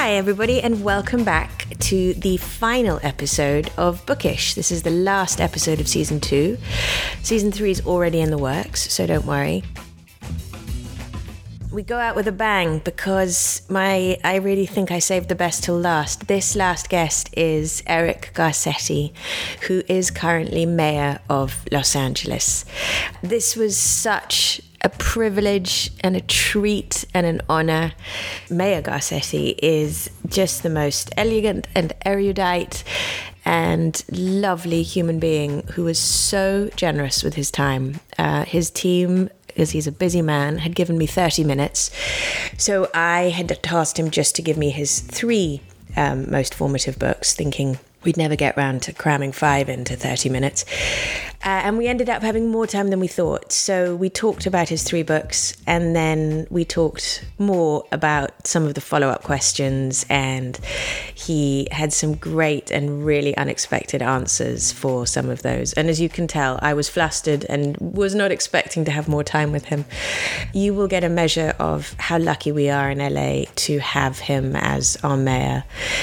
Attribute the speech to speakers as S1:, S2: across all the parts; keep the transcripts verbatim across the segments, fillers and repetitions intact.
S1: Hi, everybody, and welcome back to the final episode of Bookish. This is the last episode of season two. Season three is already in the works, so don't worry. We go out with a bang because my I really think I saved the best till last. This last guest is Eric Garcetti, who is currently mayor of Los Angeles. This was such a privilege and a treat and an honor. Mayor Garcetti is just the most elegant and erudite and lovely human being who was so generous with his time. Uh, his team, because he's a busy man, had given me thirty minutes. So I had tasked him just to give me his three um, most formative books, thinking we'd never get round to cramming five into thirty minutes. Uh, and we ended up having more time than we thought. So we talked about his three books, and then we talked more about some of the follow-up questions, and he had some great and really unexpected answers for some of those. And as you can tell, I was flustered and was not expecting to have more time with him. You will get a measure of how lucky we are in L A to have him as our mayor.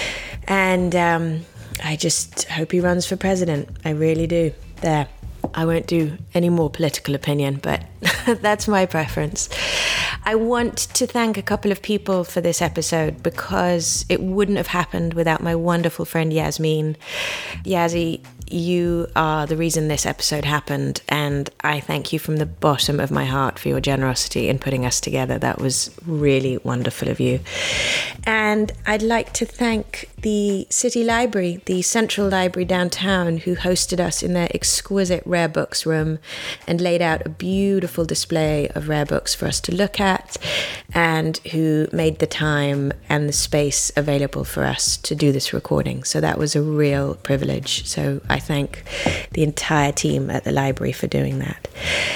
S1: And um, I just hope he runs for president. I really do. There. I won't do any more political opinion, but that's my preference. I want to thank a couple of people for this episode because it wouldn't have happened without my wonderful friend Yasmin. Yazzie, you are the reason this episode happened, and I thank you from the bottom of my heart for your generosity in putting us together. That was really wonderful of you. And I'd like to thank the City Library, the Central Library downtown, who hosted us in their exquisite rare books room and laid out a beautiful display of rare books for us to look at, and who made the time and the space available for us to do this recording. So that was a real privilege. So I thank the entire team at the library for doing that.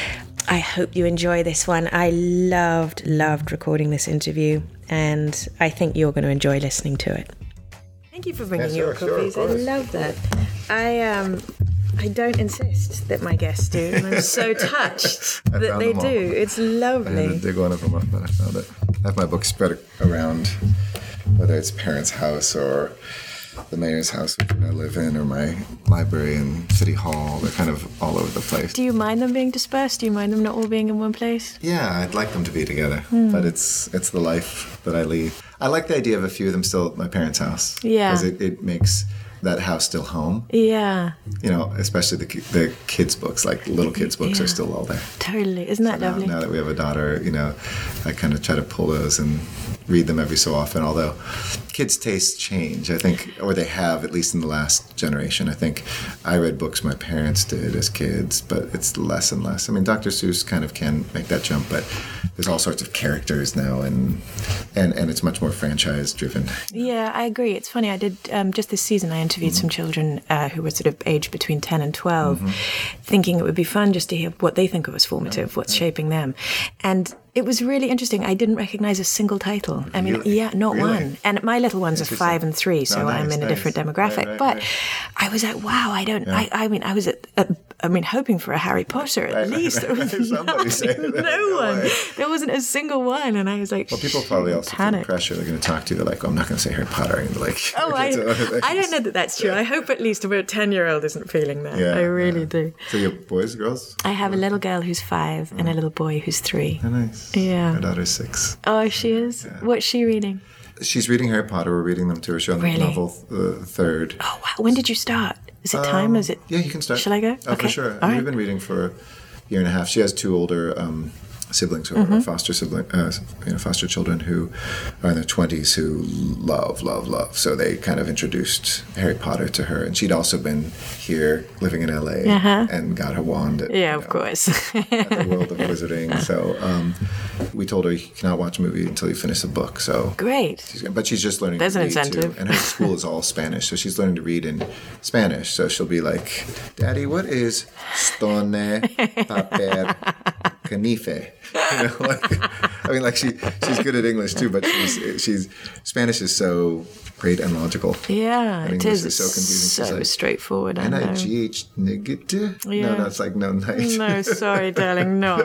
S1: I hope you enjoy this one. I loved, loved recording this interview, and I think you're going to enjoy listening to it. Thank you for bringing
S2: yeah,
S1: your
S2: sure,
S1: copies.
S2: sure,
S1: I love that. I um, I don't insist that my guests do, and I'm so touched that they do. It's lovely.
S2: I had to dig one of them up, but I found it. I have my books spread around, whether it's parents' house or the mayor's house, which I live in, or my library and city hall. They're kind of all over the place.
S1: Do you mind them being dispersed? Do you mind them not all being in one place?
S2: Yeah, I'd like them to be together, mm. but it's it's the life that I lead. I like the idea of a few of them still at my parents' house.
S1: Yeah.
S2: Because it, it makes that house still home.
S1: Yeah.
S2: You know, especially the the kids' books, like little kids' books
S1: yeah.
S2: are still all there.
S1: Totally. Isn't that
S2: so
S1: lovely?
S2: Now, now that we have a daughter, you know, I kind of try to pull those and read them every so often, although kids' tastes change, I think, or they have, at least in the last generation. I think I read books my parents did as kids, but it's less and less. I mean, Doctor Seuss kind of can make that jump, but there's all sorts of characters now, and and, and it's much more franchise-driven.
S1: Yeah, I agree. It's funny, I did, um, just this season, I interviewed mm-hmm. some children uh, who were sort of aged between ten and twelve, mm-hmm. thinking it would be fun just to hear what they think of as formative, yeah, what's yeah. shaping them. And it was really interesting. I didn't recognize a single title. I mean,
S2: really?
S1: yeah, not
S2: really?
S1: one. And my little ones are five and three, so
S2: no, nice,
S1: I'm in a
S2: nice.
S1: different demographic.
S2: Right, right,
S1: but
S2: right.
S1: I was like, wow, I don't,
S2: yeah.
S1: I, I mean, I was at, at I mean, hoping for a Harry Potter at
S2: right,
S1: least.
S2: Right, right. Somebody say that.
S1: No, no one. Way. There wasn't a single one. And I was like,
S2: well, people probably also
S1: panic.
S2: feel pressure. They're going to talk to you. They're like, oh, I'm not going to say Harry Potter. And like,
S1: oh, I, I don't know that that's true. I hope at least a ten-year-old isn't feeling that. Yeah, I really
S2: yeah.
S1: do.
S2: So you have boys, girls?
S1: I have a little girl who's five oh. and a little boy who's three.
S2: Oh, nice.
S1: Yeah.
S2: My daughter's six.
S1: Oh, she is? Yeah. What's she reading?
S2: She's reading Harry Potter. We're reading them to her. She's on
S1: really?
S2: the novel uh, third.
S1: Oh, wow. When did you start? Is it time?
S2: Um,
S1: Is it?
S2: Yeah, you can start.
S1: Shall I go?
S2: Oh,
S1: okay.
S2: for sure.
S1: All
S2: We've
S1: right.
S2: been reading for a year and a half. She has two older um, siblings, or,
S1: mm-hmm.
S2: or foster sibling, uh, you know, foster children who are in their twenties who love, love, love. So they kind of introduced Harry Potter to her, and she'd also been here living in L A
S1: uh-huh.
S2: and got her wand. At,
S1: yeah,
S2: you
S1: of
S2: know,
S1: course.
S2: at the World of Wizarding. So um, we told her you cannot watch a movie until you finish a book. So
S1: great.
S2: She's, but she's just learning.
S1: There's
S2: to
S1: an
S2: read
S1: incentive.
S2: Too. And her school is all Spanish, so she's learning to read in Spanish. So she'll be like, "Daddy, what is stone papel?" canife. You know, like, I mean, like she she's good at English too, but she's she's Spanish is so great and logical.
S1: Yeah,
S2: and
S1: it
S2: English
S1: is.
S2: is so confusing.
S1: So
S2: She's like,
S1: straightforward.
S2: N
S1: I
S2: I
S1: know.
S2: G H nigga.
S1: Yeah.
S2: No, no, it's like no night.
S1: No, sorry, darling, no.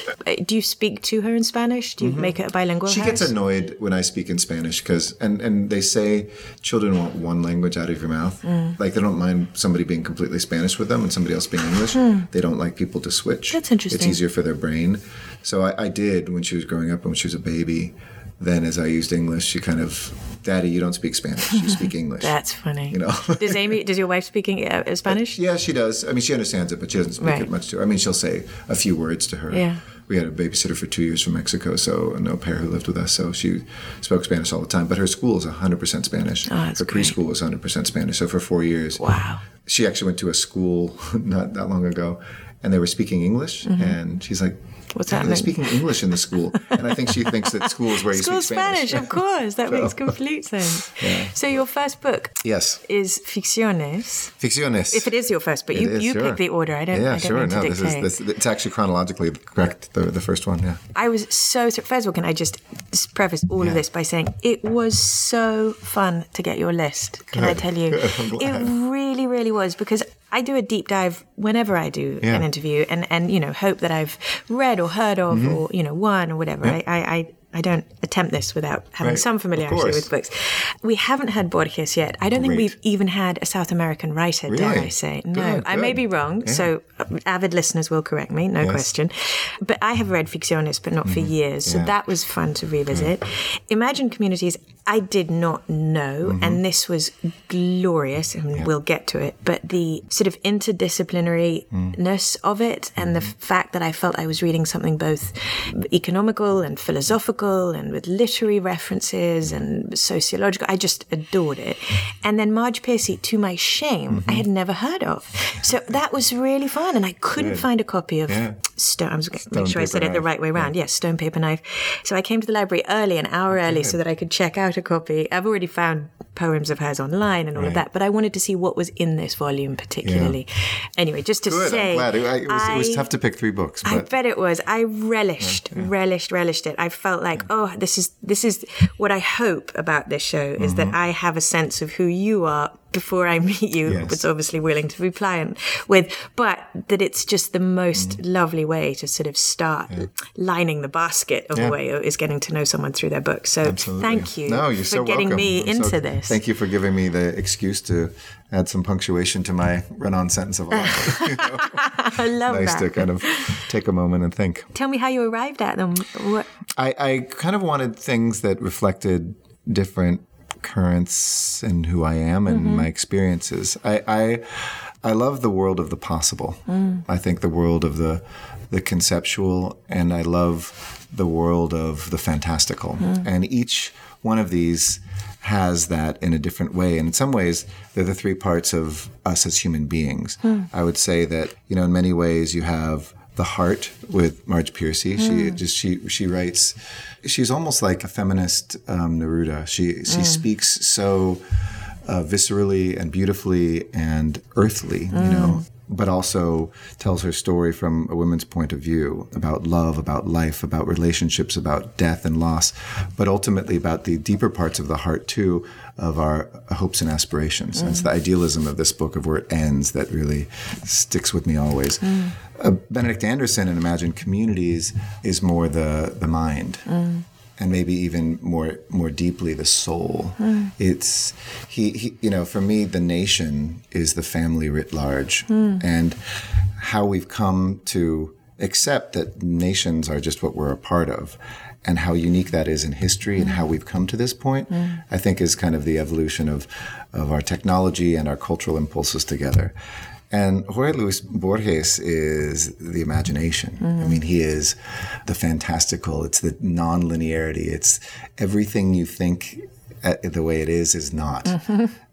S1: Do you speak to her in Spanish? Do you mm-hmm. make it a bilingual
S2: She
S1: house?
S2: gets annoyed when I speak in Spanish because, and, and they say children want one language out of your mouth. Mm. Like they don't mind somebody being completely Spanish with them and somebody else being English. Mm. They don't like people to switch.
S1: That's interesting.
S2: It's easier for their brain. So I, I did when she was growing up and when she was a baby. Then as I used English, she kind of, Daddy, you don't speak Spanish. You speak English.
S1: That's funny.
S2: You know.
S1: Does Amy? Does your wife speak uh, Spanish?
S2: Yeah, she does. I mean, she understands it, but she doesn't speak
S1: right.
S2: it much to her. I mean, she'll say a few words to her.
S1: Yeah.
S2: We had a babysitter for two years from Mexico, so an au pair who lived with us. So she spoke Spanish all the time. But her school is one hundred percent Spanish.
S1: Oh, that's
S2: her
S1: great.
S2: preschool was one hundred percent Spanish. So for four years.
S1: Wow.
S2: She actually went to a school not that long ago, and they were speaking English. Mm-hmm. And she's like,
S1: what's
S2: They're
S1: happening?
S2: speaking English in the school. And I think she thinks that school is where you
S1: School
S2: speak Spanish.
S1: Spanish, of course. That
S2: So-
S1: makes complete sense.
S2: Yeah.
S1: So your first book
S2: Yes.
S1: is Ficciones.
S2: Ficciones.
S1: If it is your first book,
S2: It
S1: you,
S2: is,
S1: you
S2: sure.
S1: pick the order. I don't,
S2: Yeah,
S1: I don't
S2: sure.
S1: mean to
S2: No, this
S1: dictate.
S2: is this, it's actually chronologically correct. The, the first one, yeah.
S1: I was so, so first of all, can I just preface all
S2: Yeah.
S1: of this by saying it was so fun to get your list. Can I
S2: Good.
S1: tell you?
S2: Good. I'm glad.
S1: It really, really was, because I do a deep dive whenever I do
S2: Yeah.
S1: an interview, and, and you know, hope that I've read or heard of
S2: Mm-hmm.
S1: or, you know, won or whatever.
S2: Yeah.
S1: I, I, I I don't attempt this without having
S2: Right.
S1: some
S2: Of
S1: familiarity
S2: course.
S1: with books. We haven't had Borges yet. I don't think
S2: Great.
S1: we've even had a South American writer, dare
S2: Really?
S1: I say. No,
S2: Good,
S1: I may
S2: good.
S1: be wrong,
S2: Yeah.
S1: so uh, avid listeners will correct me, no
S2: Yes.
S1: question. But I have read Ficciones, but not for years, so
S2: Yeah.
S1: that was fun to revisit. Imagine Communities, I did not know, and this was glorious, and we'll get to it, but the sort of interdisciplinaryness of it, and the fact that I felt I was reading something both economical and philosophical and with literary references and sociological. I just adored it. And then Marge Piercy, to my shame, I had never heard of. So that was really fun, and I couldn't
S2: Good.
S1: find a copy of
S2: Yeah.
S1: Stone. I was going to
S2: Stone,
S1: make sure I said
S2: Paper,
S1: it the
S2: Knife.
S1: right way around. Yes, Stone, Paper, Knife. So I came to the library early, an hour early, so that I could check out a copy. I've already found poems of hers online and all of
S2: Right.
S1: that, but I wanted to see what was in this volume particularly. Anyway, just to
S2: Good.
S1: say,
S2: I'm glad. It, I, it, was, it was
S1: I-
S2: tough to pick three books,
S1: I
S2: but
S1: bet it was. I relished, relished, relished it. I felt like, oh, this is this is what I hope about this show is that I have a sense of who you are before I meet you.
S2: Yes.
S1: It's obviously willing to be pliant with, but that it's just the most lovely way to sort of start lining the basket of
S2: Yeah.
S1: a way is getting to know someone through their book. So
S2: Absolutely.
S1: thank you
S2: No, you're
S1: for
S2: so
S1: getting
S2: welcome.
S1: me
S2: I'm
S1: into
S2: so-
S1: this.
S2: Thank you for giving me the excuse to add some punctuation to my run-on sentence of life. You know?
S1: I love
S2: Nice
S1: that.
S2: to kind of take a moment and think.
S1: Tell me how you arrived at them. What?
S2: I, I kind of wanted things that reflected different currents in who I am and my experiences. I, I I love the world of the possible. I think the world of the the conceptual, and I love the world of the fantastical. And each one of these has that in a different way. And in some ways, they're the three parts of us as human beings. I would say that, you know, in many ways you have the heart with Marge Piercy. She just she she writes. She's almost like a feminist um, Neruda. She she speaks so uh, viscerally and beautifully and earthly, you know, but also tells her story from a woman's point of view about love, about life, about relationships, about death and loss, but ultimately about the deeper parts of the heart too, of our hopes and aspirations. And it's the idealism of this book, of where it ends, that really sticks with me always. Uh, Benedict Anderson in Imagine Communities is more the the mind. And maybe even more more deeply the soul. It's he, he you know, for me the nation is the family writ large, and how we've come to accept that nations are just what we're a part of, and how unique that is in history, and how we've come to this point, I think is kind of the evolution of of our technology and our cultural impulses together. And Jorge Luis Borges is the imagination. I mean, he is the fantastical. It's the non-linearity. It's everything you think uh, the way it is is not.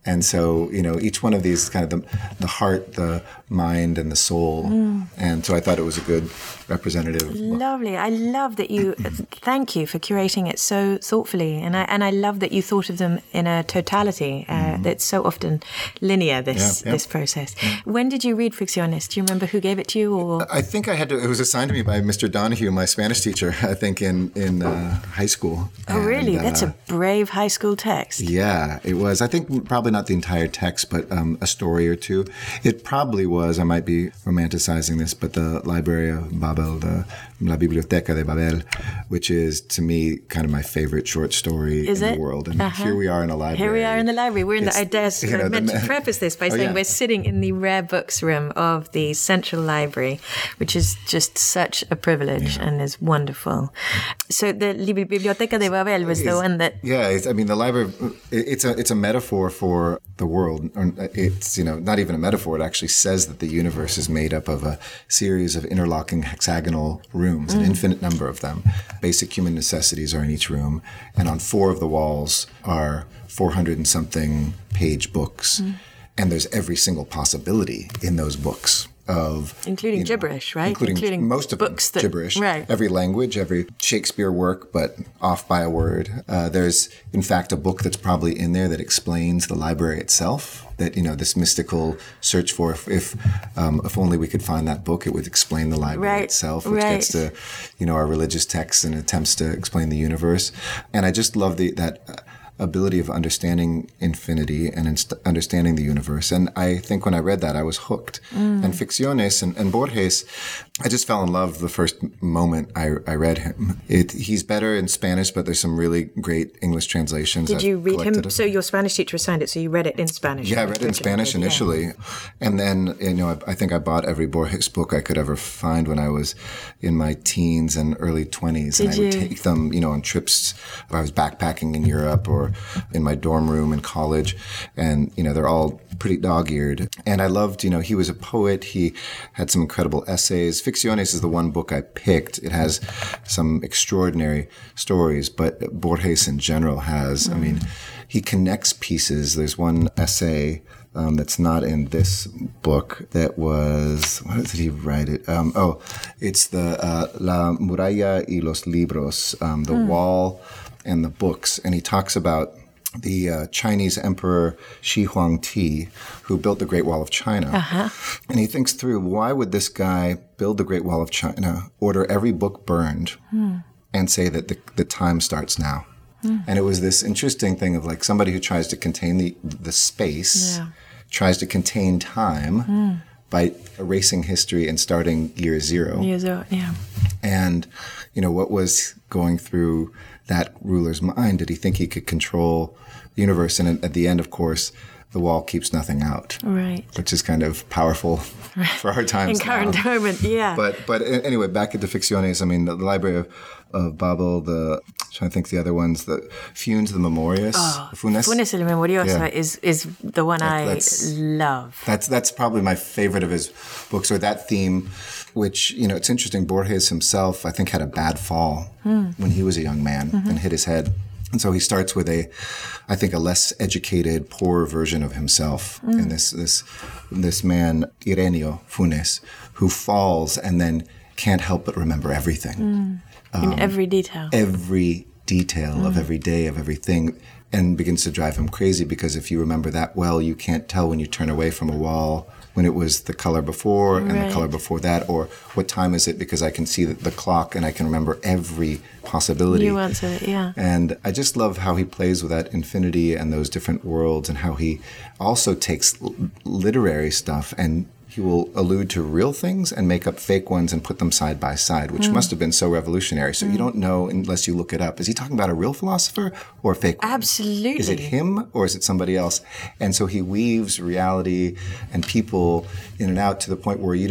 S2: And so, you know, each one of these kind of the, the heart, the mind, and the soul. Mm. And so I thought it was a good representative.
S1: Lovely. I love that you, thank you for curating it so thoughtfully. And I and I love that you thought of them in a totality. Uh, mm. That's so often linear, this yeah, yeah. this process. Yeah. When did you read Fricciones? Do you remember who gave it to you? Or
S2: I think I had to, it was assigned to me by Mister Donahue, my Spanish teacher, I think in, in uh, high school.
S1: Oh, and, really? That's uh, a brave high school text.
S2: Yeah, it was. I think probably not the entire text, but um, a story or two. It probably was, I might be romanticizing this, but the Library of Babel, the La Biblioteca de Babel, which is, to me, kind of my favorite short story
S1: is
S2: in
S1: it?
S2: the world. And uh-huh. here we are in a library.
S1: Here we are in the library. We're in it's, the, I dare, you know, I meant the, to preface this by oh, saying yeah. we're sitting in the rare books room of the Central Library, which is just such a privilege yeah. and is wonderful. So the Biblioteca de Babel was the
S2: it's,
S1: one that...
S2: Yeah, it's, I mean, the library, it's a, it's a metaphor for the world. It's, you know, not even a metaphor. It actually says that the universe is made up of a series of interlocking hexagonal rooms, mm. an infinite number of them. Basic human necessities are in each room. And on four of the walls are four hundred and something page books. Mm. And there's every single possibility in those books. Of
S1: including you know,
S2: gibberish,
S1: right?
S2: Including, including most of
S1: books
S2: them,
S1: that,
S2: gibberish.
S1: Right.
S2: Every language, every Shakespeare work, but off by a word. Uh, there's, in fact, a book that's probably in there that explains the library itself. That, you know, this mystical search for, if if, um, if only we could find that book, it would explain the library
S1: right.
S2: itself, which
S1: right.
S2: gets to, you know, our religious texts and attempts to explain the universe. And I just love the that. Uh, ability of understanding infinity and inst- understanding the universe. And I think when I read that, I was hooked. Mm. And Fricciones and, and Borges, I just fell in love the first moment I, I read him. It, he's better in Spanish, but there's some really great English translations.
S1: Did you
S2: I've
S1: read him?
S2: It.
S1: So your Spanish teacher assigned it, so you read it in Spanish?
S2: Yeah, I read it in Spanish did, initially. Yeah. And then, you know, I, I think I bought every Borges book I could ever find when I was in my teens and early twenties.
S1: Did
S2: and I
S1: you?
S2: would take them, you know, on trips. I was backpacking in Europe or in my dorm room in college. And, you know, they're all pretty dog-eared. And I loved, you know, he was a poet. He had some incredible essays. Fricciones is the one book I picked. It has some extraordinary stories, but Borges in general has, mm. I mean, he connects pieces. There's one essay um, that's not in this book that was, what did he write it? Um, oh, it's the uh, La Muralla y los Libros, um, the mm. wall and the books. And he talks about the uh, Chinese Emperor Shi Huangti, who built the Great Wall of China.
S1: Uh-huh.
S2: And he thinks through, why would this guy build the Great Wall of China, order every book burned, mm. and say that the, the time starts now? Mm. And it was this interesting thing of like somebody who tries to contain the, the space, yeah. tries to contain time mm. by erasing history and starting year zero.
S1: Year zero, yeah.
S2: And, you know, what was going through that ruler's mind? Did he think he could control the universe? And at the end, of course, the wall keeps nothing out.
S1: Right.
S2: Which is kind of powerful right. for our times
S1: in current
S2: now.
S1: moment, yeah.
S2: But but anyway, back into Fricciones. I mean, the, the Library of, of Babel, the, I'm trying to think the other ones, the Funes, the Memorias.
S1: Oh,
S2: Funes.
S1: Funes el Memorioso yeah. is, is the one that, I love.
S2: That's That's probably my favorite of his books, or that theme, which, you know, it's interesting. Borges himself, I think, had a bad fall mm. when he was a young man mm-hmm. and hit his head. And so he starts with a, I think, a less educated, poorer version of himself. Mm. And this this this man, Ireneo Funes, who falls and then can't help but remember everything.
S1: Mm. In um, every detail.
S2: Every detail mm. of every day, of everything, and begins to drive him crazy because if you remember that well, you can't tell when you turn away from a wall when it was the color before and
S1: right.
S2: the color before that, or what time is it because I can see the, the clock and I can remember every possibility.
S1: You answer it, yeah.
S2: And I just love how he plays with that infinity and those different worlds, and how he also takes l- literary stuff and he will allude to real things and make up fake ones and put them side by side, which mm. must have been so revolutionary. So mm. you don't know unless you look it up. Is he talking about a real philosopher or a fake one?
S1: Absolutely.
S2: Is it him or is it somebody else? And so he weaves reality and people in and out to the point where you don't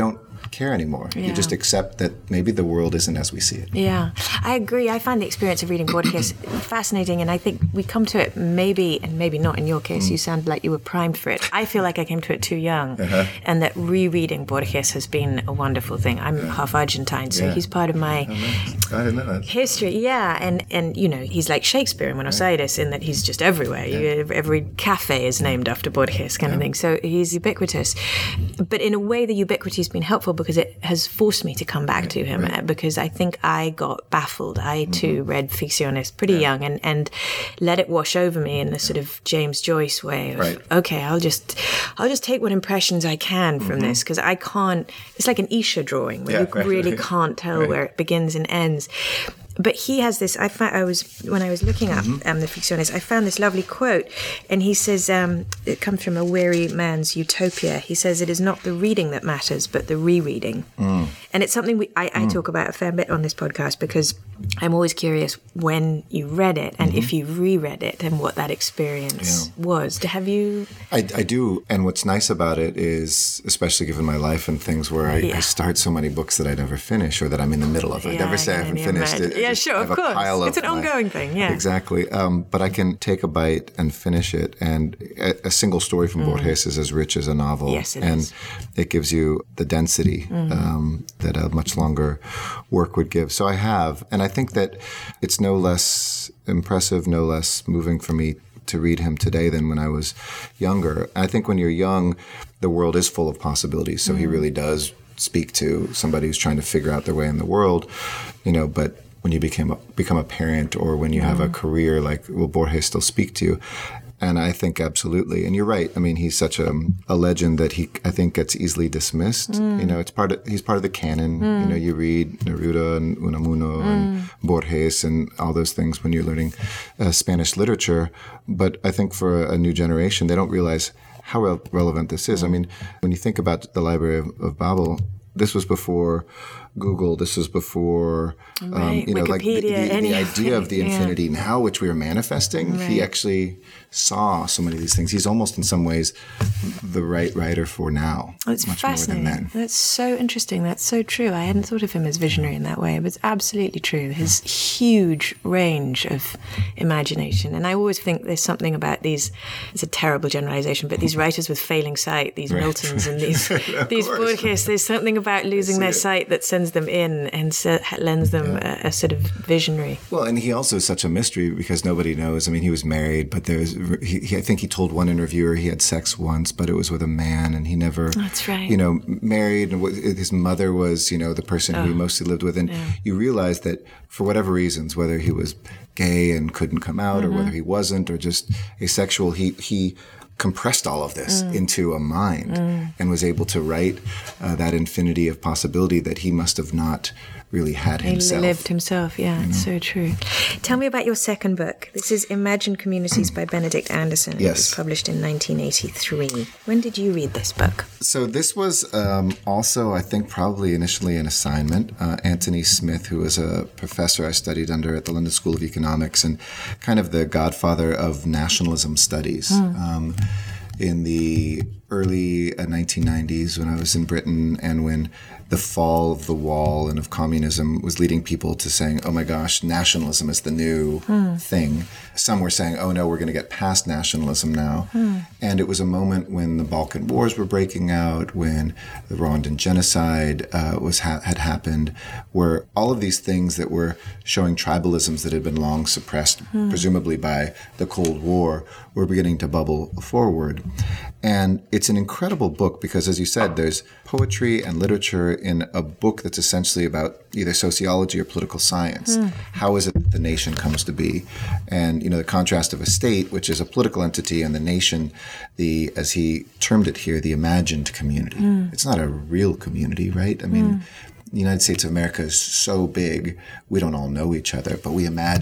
S2: care anymore.
S1: Yeah.
S2: You just accept that maybe the world isn't as we see it.
S1: Yeah, I agree. I find the experience of reading Borges fascinating, and I think we come to it maybe, and maybe not in your case, mm. you sound like you were primed for it. I feel like I came to it too young, uh-huh. and that rereading Borges has been a wonderful thing. I'm yeah. half Argentine, so yeah. he's part of my
S2: oh, I didn't know that.
S1: history. Yeah, and, and you know, he's like Shakespeare in Buenos right. Aires in that he's just everywhere. Yeah. You, every cafe is named after Borges kind yeah. of thing, so he's ubiquitous. But in a way, the ubiquity has been helpful because it has forced me to come back right. to him, right. because I think I got baffled. I, too, mm-hmm. read Ficciones pretty yeah. young and, and let it wash over me in the sort of James Joyce way of, right. okay, I'll just I'll just take what impressions I can from mm-hmm. this, because I can't, it's like an Isha drawing where yeah, you right, really right. can't tell right. where it begins and ends. But he has this, I found, I was, when I was looking up mm-hmm. um, the Ficciones, I found this lovely quote, and he says, um, it comes from A Weary Man's Utopia. He says, it is not the reading that matters, but the rereading. Mm. And it's something we, I, I mm. talk about a fair bit on this podcast, because I'm always curious when you read it and mm-hmm. if you reread it and what that experience yeah. was. Have you?
S2: I, I do. And what's nice about it is, especially given my life and things where I, yeah. I start so many books that I never finish or that I'm in the middle of. I yeah, never say I, I haven't finished it.
S1: Yeah, sure, of course. It's an ongoing my, thing, yeah.
S2: Exactly. Um, but I can take a bite and finish it. And a, a single story from mm. Borges is as rich as a novel.
S1: Yes, it
S2: and
S1: is.
S2: It gives you the density mm. um, that a much longer work would give. So I have. And I think that it's no less impressive, no less moving for me to read him today than when I was younger. I think when you're young, the world is full of possibilities. So mm. he really does speak to somebody who's trying to figure out their way in the world, you know, but when you became a, become a parent or when you mm. have a career, like, will Borges still speak to you? And I think absolutely. And you're right. I mean, he's such a, a legend that he, I think, gets easily dismissed. Mm. You know, it's part of, he's part of the canon. Mm. You know, you read Neruda and Unamuno mm. and Borges and all those things when you're learning uh, Spanish literature. But I think for a new generation, they don't realize how re- relevant this is. Mm. I mean, when you think about the Library of, of Babel, this was before Google. This was before, um,
S1: right.
S2: you know,
S1: Wikipedia,
S2: like the, the, the idea of the
S1: yeah.
S2: infinity now, which we are manifesting. Right. He actually saw so many of these things. He's almost in some ways the right writer for now.
S1: That's
S2: much
S1: fascinating.
S2: More than then.
S1: That's so interesting. That's so true. I hadn't thought of him as visionary in that way, but it's absolutely true. His huge range of imagination. And I always think there's something about these, it's a terrible generalization, but these writers with failing sight, these right. Miltons and these, these Borges, there's something about losing their it. sight that sends them in and so, lends them yeah. a, a sort of visionary.
S2: Well, and he also is such a mystery because nobody knows. I mean, he was married, but there's, he, he, I think he told one interviewer he had sex once, but it was with a man, and he never,
S1: That's right.
S2: you know, married. And his mother was, you know, the person oh. who he mostly lived with. And yeah. you realize that for whatever reasons, whether he was gay and couldn't come out, mm-hmm. or whether he wasn't, or just asexual, he, he compressed all of this mm. into a mind mm. and was able to write uh, that infinity of possibility that he must have not really had himself.
S1: He lived himself, yeah, you it's know? so true. Tell me about your second book. This is Imagined Communities by Benedict Anderson.
S2: Yes.
S1: It was published in nineteen eighty-three. When did you read this book?
S2: So this was um, also, I think, probably initially an assignment. Uh, Anthony Smith, who was a professor I studied under at the London School of Economics and kind of the godfather of nationalism studies. Mm. Um, in the early uh, nineteen nineties, when I was in Britain and when the fall of the wall and of communism was leading people to saying, oh my gosh, nationalism is the new mm. thing. Some were saying, oh no, we're going to get past nationalism now. Mm. And it was a moment when the Balkan Wars were breaking out, when the Rwandan genocide uh, was ha- had happened, where all of these things that were showing tribalisms that had been long suppressed, mm. presumably by the Cold War, were beginning to bubble forward. And it's an incredible book because, as you said, there's poetry and literature in a book that's essentially about either sociology or political science. Mm. How is it that the nation comes to be? And, you know, the contrast of a state, which is a political entity, and the nation, the, as he termed it here, the imagined community. Mm. It's not a real community, right? I mean, mm. the United States of America is so big, we don't all know each other, but we imagine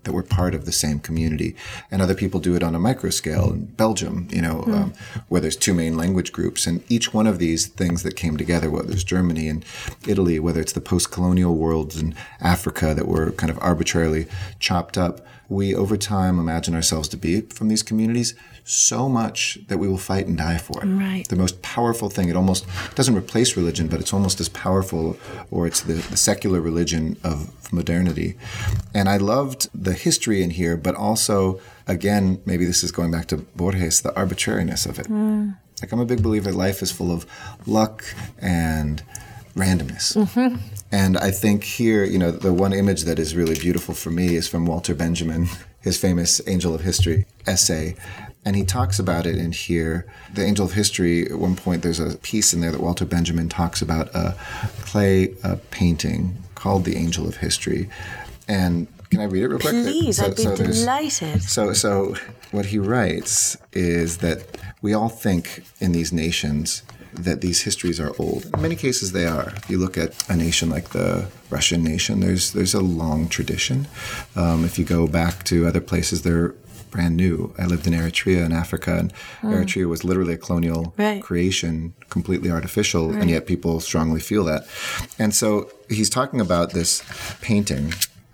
S2: that we're part of the same community. And other people do it on a micro scale in Belgium, you know, mm. um, where there's two main language groups. And each one of these things that came together, whether it's Germany and Italy, whether it's the post-colonial worlds in Africa that were kind of arbitrarily chopped up, we over time imagine ourselves to be from these communities so much that we will fight and die for it.
S1: Right.
S2: The most powerful thing, it almost doesn't replace religion, but it's almost as powerful, or it's the, the secular religion of modernity. And I loved the history in here, but also, again, maybe this is going back to Borges, the arbitrariness of it. Mm. Like, I'm a big believer life is full of luck and randomness. Mm-hmm. And I think here, you know, the one image that is really beautiful for me is from Walter Benjamin, his famous Angel of History essay. And he talks about it in here. The Angel of History, at one point, there's a piece in there that Walter Benjamin talks about a clay uh, painting called The Angel of History. And can I read it real quick?
S1: Please, so, I'd be so delighted.
S2: So, so what he writes is that we all think in these nations that these histories are old. In many cases, they are. If you look at a nation like the Russian nation, there's there's a long tradition. Um, if you go back to other places, they're brand new. I lived in Eritrea in Africa, and mm. Eritrea was literally a colonial right. creation, completely artificial, right. and yet people strongly feel that. And so he's talking about this painting,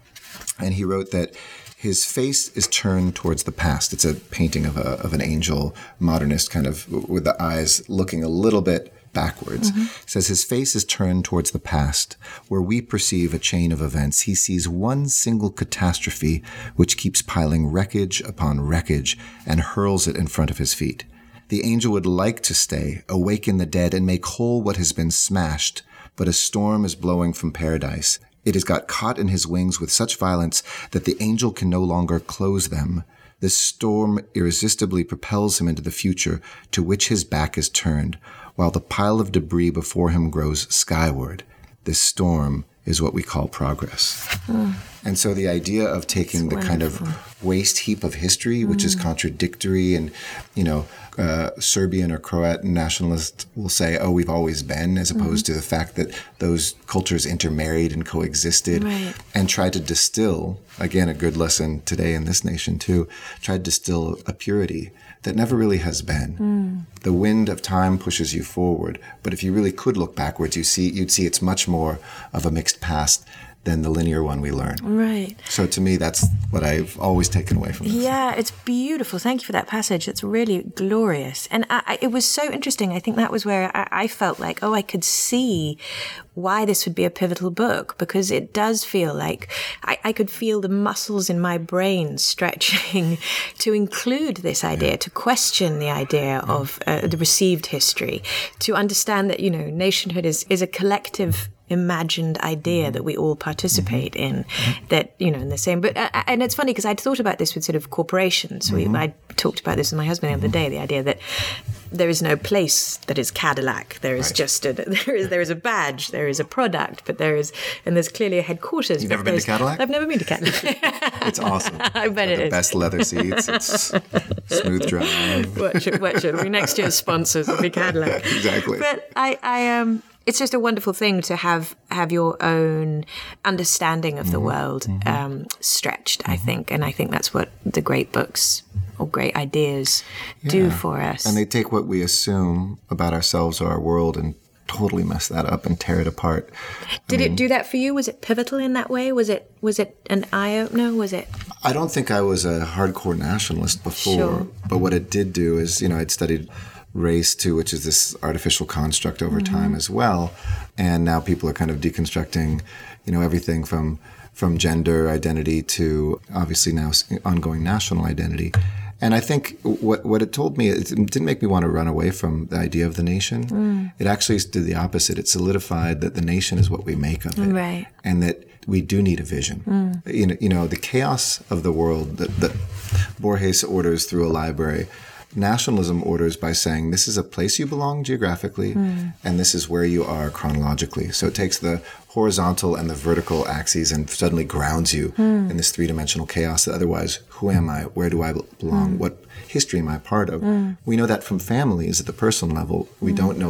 S2: and he wrote that his face is turned towards the past. It's a painting of a of an angel, modernist kind of, with the eyes looking a little bit backwards. Mm-hmm. It says his face is turned towards the past, where we perceive a chain of events. He sees one single catastrophe which keeps piling wreckage upon wreckage and hurls it in front of his feet. The angel would like to stay, awaken the dead, and make whole what has been smashed, but a storm is blowing from paradise. It has got caught in his wings with such violence that the angel can no longer close them. This storm irresistibly propels him into the future, to which his back is turned, while the pile of debris before him grows skyward. This storm is what we call progress. Mm. And so the idea of taking it's the wonderful. kind of waste heap of history, which mm. is contradictory, and, you know, uh, Serbian or Croat nationalists will say, oh, we've always been, as opposed mm-hmm. to the fact that those cultures intermarried and coexisted,
S1: right.
S2: and try to distill, again, a good lesson today in this nation too, try to distill a purity that never really has been. Mm. The wind of time pushes you forward, but if you really could look backwards, you see, you'd see it's much more of a mixed past than the linear one we learn.
S1: Right.
S2: So to me, that's what I've always taken away from this.
S1: Yeah, it's beautiful. Thank you for that passage. It's really glorious. And I, I, it was so interesting. I think that was where I, I felt like, oh, I could see why this would be a pivotal book, because it does feel like I, I could feel the muscles in my brain stretching to include this idea, yeah. to question the idea yeah. of uh, the received history, to understand that, you know, nationhood is, is a collective imagined idea that we all participate mm-hmm. in, mm-hmm. that, you know, in the same, but, uh, and it's funny because I'd thought about this with sort of corporations. Mm-hmm. We, I talked about this with my husband the other day, the idea that there is no place that is Cadillac. There is right. just a, there is, there is a badge, there is a product, but there is, and there's clearly a headquarters.
S2: You've never been to Cadillac?
S1: I've never been to Cadillac.
S2: It's awesome.
S1: I bet it
S2: the
S1: is.
S2: The best leather seats. It's smooth drive.
S1: Watch it, watch it. Next year's sponsors will be Cadillac.
S2: Exactly.
S1: But I, I, um, it's just a wonderful thing to have have your own understanding of the mm-hmm. world mm-hmm. Um, stretched, mm-hmm. I think. And I think that's what the great books or great ideas yeah. do for us.
S2: And they take what we assume about ourselves or our world and totally mess that up and tear it apart.
S1: Did
S2: I mean,
S1: it do that for you? Was it pivotal in that way? Was it was it an eye-opener? Was it?
S2: I don't think I was a hardcore nationalist before.
S1: Sure.
S2: But what it did do is, you know, I'd studied race too, which is this artificial construct over mm-hmm. time as well. And now people are kind of deconstructing, you know, everything from from gender identity to obviously now ongoing national identity. And I think what what it told me, it didn't make me want to run away from the idea of the nation. Mm. It actually did the opposite. It solidified that the nation is what we make of it.
S1: Right.
S2: And that we do need a vision. Mm. You know, you know, the chaos of the world that, that Borges orders through a library, nationalism orders by saying this is a place you belong geographically mm. and this is where you are chronologically. So it takes the horizontal and the vertical axes and suddenly grounds you mm. in this three-dimensional chaos that otherwise, who am I? Where do I belong? Mm. What history am I part of? Mm. We know that from families at the personal level. We mm. don't know it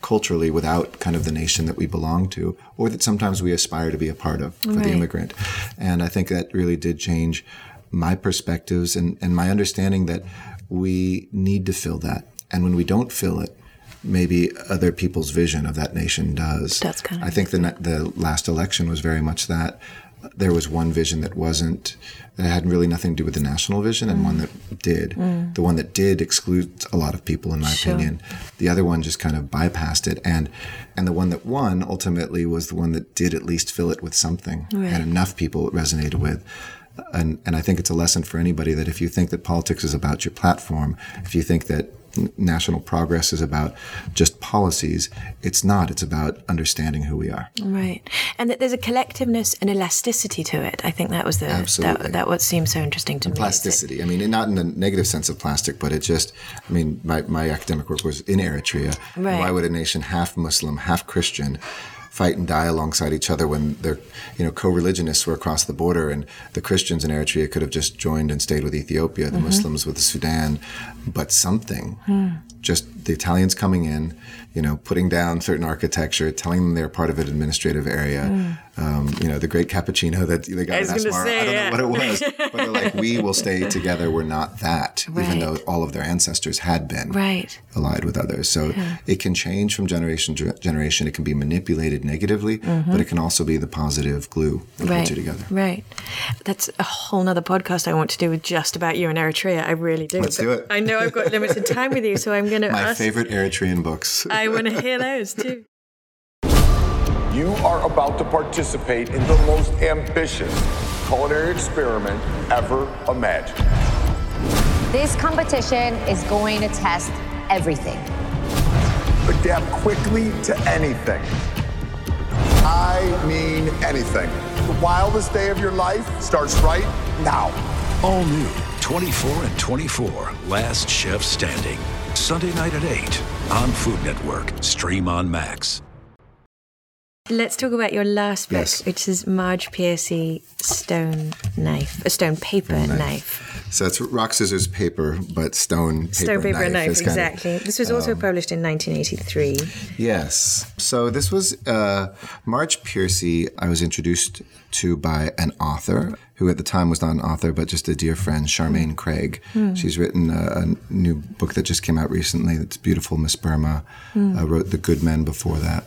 S2: culturally without kind of the nation that we belong to, or that sometimes we aspire to be a part of for right. the immigrant. And I think that really did change my perspectives and, and my understanding that we need to fill that. And when we don't fill it, maybe other people's vision of that nation does.
S1: That's kind of
S2: I think the the last election was very much that. There was one vision that wasn't, that had really nothing to do with the national vision, and mm. one that did. Mm. The one that did excludes a lot of people, in my sure. opinion. The other one just kind of bypassed it. And and the one that won ultimately was the one that did at least fill it with something, right. and enough people it resonated with. And and I think it's a lesson for anybody that if you think that politics is about your platform, if you think that national progress is about just policies, it's not. It's about understanding who we are.
S1: Right. And that there's a collectiveness and elasticity to it. I think that was the
S2: Absolutely.
S1: That, that what seems so interesting to
S2: and
S1: me.
S2: Plasticity. I mean, not in the negative sense of plastic, but it just, I mean, my, my academic work was in Eritrea.
S1: Right.
S2: Why would a nation half Muslim, half Christian fight and die alongside each other when their, you know, co-religionists were across the border, and the Christians in Eritrea could have just joined and stayed with Ethiopia, the mm-hmm. Muslims with the Sudan, but something, mm. just the Italians coming in, you know, putting down certain architecture, telling them they're part of an administrative area, mm. um, you know, the great cappuccino that they got in Asmara,
S1: say,
S2: I don't
S1: yeah.
S2: know what it was, but they're like, we will stay together, we're not that, right. even though all of their ancestors had been
S1: right.
S2: allied with others. So yeah. it can change from generation to generation, it can be manipulated negatively, mm-hmm. but it can also be the positive glue that
S1: right.
S2: holds you together.
S1: Right. That's a whole nother podcast I want to do with just about you in Eritrea. I really do.
S2: Let's do it.
S1: I know I've got limited time with you, so I'm going to
S2: My
S1: ask...
S2: favorite Eritrean books.
S1: I want to hear those too.
S3: You are about to participate in the most ambitious culinary experiment ever imagined.
S4: This competition is going to test everything.
S3: Adapt quickly to anything. I mean anything. The wildest day of your life starts right now.
S5: All new, twenty-four and twenty-four, Last Chef Standing. Sunday night at eight on Food Network. Stream on Max.
S1: Let's talk about your last book,
S2: yes.
S1: which is Marge Piercy Stone Knife, a stone paper knife. knife.
S2: So it's rock, scissors, paper, but stone, paper,
S1: stone, paper,
S2: knife.
S1: knife, exactly.
S2: Of,
S1: this was also
S2: um,
S1: published in nineteen eighty-three.
S2: Yes. So this was uh, Marge Piercy. I was introduced to by an author who at the time was not an author, but just a dear friend, Charmaine Craig. Mm. She's written a, a new book that just came out recently that's beautiful, Miss Burma. Mm. Uh, wrote The Good Men before that.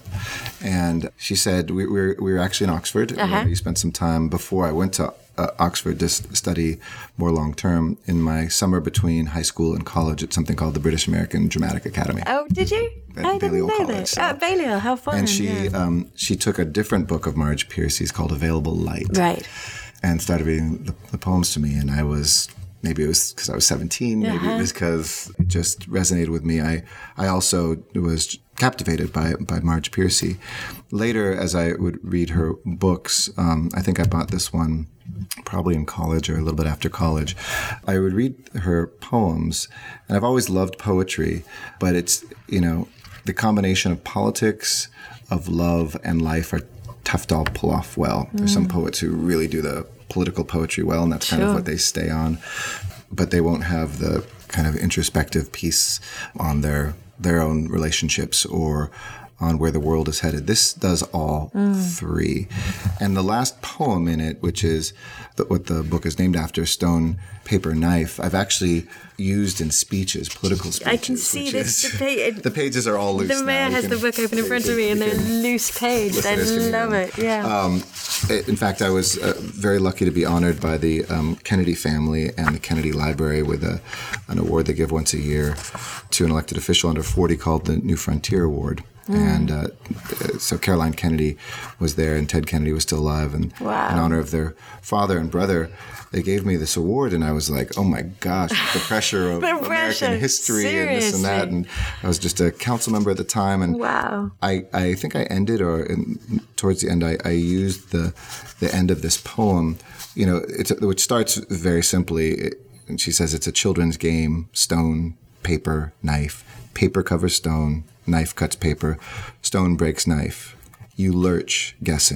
S2: And she said, we, we, were, we were actually in Oxford.
S1: Uh-huh.
S2: We spent some time before I went to uh, Oxford to study more long-term in my summer between high school and college at something called the British American Dramatic Academy.
S1: Oh, did you?
S2: At
S1: I
S2: Balliol
S1: didn't know
S2: College,
S1: that.
S2: so.
S1: At Balliol, how fun.
S2: And she
S1: yeah.
S2: um, she took a different book of Marge Piercy's called Available Light.
S1: Right.
S2: And started reading the, the poems to me, and I was, maybe it was because I was seventeen, maybe uh-huh. it was because it just resonated with me. I, I also was captivated by by Marge Piercy. Later, as I would read her books, um, I think I bought this one probably in college or a little bit after college. I would read her poems, and I've always loved poetry, but it's, you know, the combination of politics, of love, and life are tough to all pull off well. Mm. There's some poets who really do the political poetry well, and that's kind sure. of what they stay on. But they won't have the kind of introspective piece on their their own relationships or on where the world is headed. This does all mm. three. And the last poem in it, which is the, what the book is named after, Stone, Paper, Knife, I've actually used in speeches, political speeches.
S1: I can see this.
S2: Is,
S1: the, pa-
S2: the pages are all loose.
S1: The mayor has the book open in front of me, and they're loose pages. I love it. Yeah. Um,
S2: in fact, I was uh, very lucky to be honored by the um, Kennedy family and the Kennedy Library with a, an award they give once a year to an elected official under forty called the New Frontier Award. Mm. And uh, so Caroline Kennedy was there, and Ted Kennedy was still alive. And
S1: wow.
S2: in honor of their father and brother, they gave me this award, and I was like, oh my gosh, the pressure of
S1: the
S2: American
S1: pressure.
S2: history
S1: Seriously.
S2: and this and that. And I was just a council member at the time. And
S1: wow.
S2: I, I think I ended, or in, towards the end, I, I used the the end of this poem, you know, it's which starts very simply. It, and she says it's a children's game, stone, paper, knife. Paper covers stone, knife cuts paper, stone breaks knife. You lurch, guessing.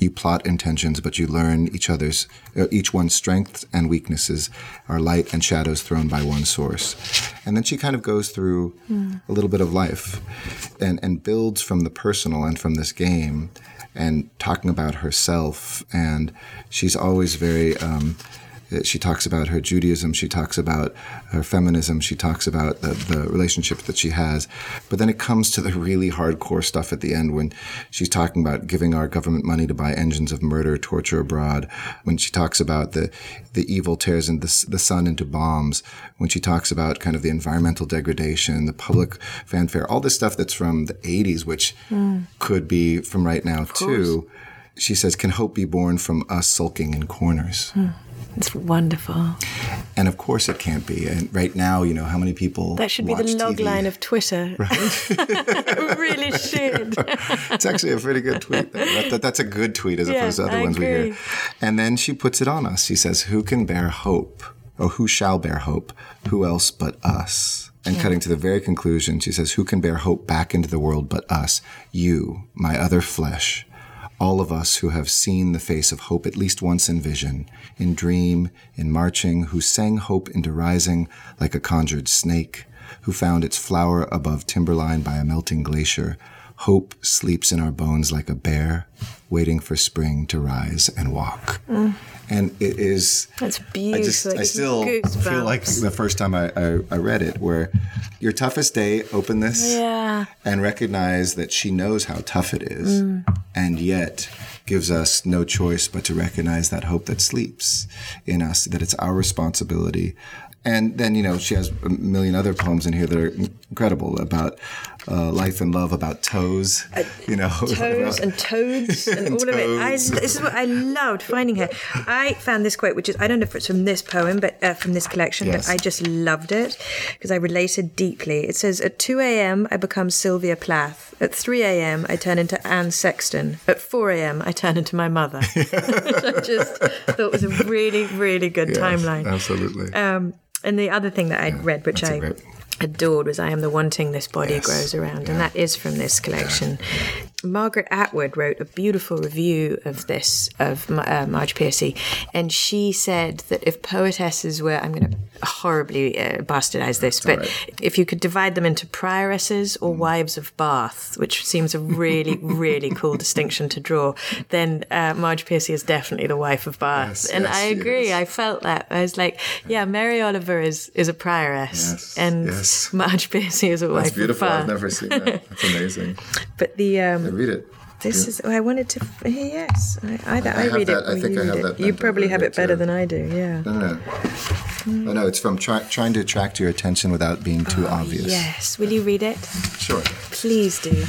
S2: You plot intentions, but you learn each other's, uh, each one's strengths and weaknesses are light and shadows thrown by one source. And then she kind of goes through mm. a little bit of life and, and builds from the personal and from this game and talking about herself. And she's always very... Um, She talks about her Judaism. She talks about her feminism. She talks about the, the relationships that she has. But then it comes to the really hardcore stuff at the end when she's talking about giving our government money to buy engines of murder, torture abroad. When she talks about the the evil tears in the, the sun into bombs. When she talks about kind of the environmental degradation, the public fanfare, all this stuff that's from the eighties, which mm. could be from right now too. She says, can hope be born from us sulking in corners?
S1: Mm. It's wonderful.
S2: And of course it can't be. And right now, you know, how many people
S1: That should be
S2: watch
S1: the log
S2: T V?
S1: line of Twitter.
S2: Right?
S1: It really should.
S2: It's actually a pretty good tweet. That, that, that's a good tweet as
S1: yeah,
S2: opposed to other
S1: I
S2: ones
S1: agree.
S2: we hear. And then she puts it on us. She says, who can bear hope? Or who shall bear hope? Who else but us? And yeah. cutting to the very conclusion, she says, who can bear hope back into the world but us? You, my other flesh. All of us who have seen the face of hope at least once in vision, in dream, in marching, who sang hope into rising like a conjured snake, who found its flower above timberline by a melting glacier. Hope sleeps in our bones like a bear, waiting for spring to rise and walk. Mm. And it is...
S1: That's beautiful.
S2: I, just, I still goosebumps. feel like the first time I, I, I read it, where your toughest day, open this
S1: yeah.
S2: and recognize that she knows how tough it is, mm. and yet gives us no choice but to recognize that hope that sleeps in us, that it's our responsibility. And then, you know, she has a million other poems in here that are incredible about uh, life and love, about toes,
S1: uh,
S2: you know.
S1: Toes
S2: about,
S1: and toads and,
S2: and
S1: all
S2: toads.
S1: of it. I, this is what I loved finding her. I found this quote, which is, I don't know if it's from this poem, but uh, from this collection, yes. but I just loved it because I related deeply. It says, at two a.m. I become Sylvia Plath. At three a.m. I turn into Anne Sexton. At four a.m. I turn into my mother. Which I just thought was a really, really good
S2: yes,
S1: timeline.
S2: Absolutely.
S1: Um, And the other thing that I'd yeah, read, which I great... adored, was I Am the Wanting This Body yes. Grows Around. Yeah. And that is from this collection. Yeah. Margaret Atwood wrote a beautiful review of this, of uh, Marge Piercy. And she said that if poetesses were, I'm going to horribly uh, bastardize this, That's but right. if you could divide them into prioresses or wives of Bath, which seems a really, really cool distinction to draw, then uh, Marge Piercy is definitely the wife of Bath. Yes, and yes, I agree. I felt that. I was like, yeah, Mary Oliver is, is a prioress.
S2: Yes,
S1: and
S2: yes.
S1: Marge Piercy is a wife
S2: That's beautiful.
S1: of Bath.
S2: I've never seen that. That's amazing.
S1: But the... Um,
S2: I read it.
S1: This
S2: yeah.
S1: is. I wanted to. Yes, I, either I, I read
S2: that,
S1: it. Or
S2: I think
S1: you
S2: I have
S1: read
S2: that.
S1: It. You probably have it better
S2: too.
S1: than I do. Yeah.
S2: No, no, no. Mm. Oh, no, it's from try, trying to attract your attention without being too
S1: oh,
S2: obvious.
S1: Yes. Will you read it?
S2: Sure.
S1: Please do.